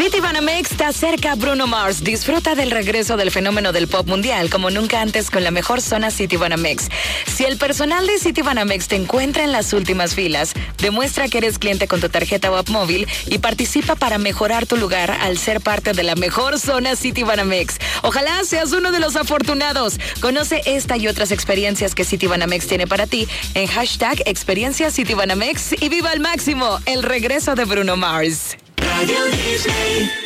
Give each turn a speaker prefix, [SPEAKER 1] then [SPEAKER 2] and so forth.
[SPEAKER 1] Citibanamex te acerca a Bruno Mars. Disfruta del regreso del fenómeno del pop mundial como nunca antes con la mejor zona Citibanamex. Si el personal de Citibanamex te encuentra en las últimas filas, demuestra que eres cliente con tu tarjeta o app móvil y participa para mejorar tu lugar al ser parte de la mejor zona Citibanamex. Ojalá seas uno de los afortunados. Conoce esta y otras experiencias que Citibanamex tiene para ti en hashtag Experiencia Citibanamex y viva al máximo el regreso de Bruno Mars.
[SPEAKER 2] Radio Disney.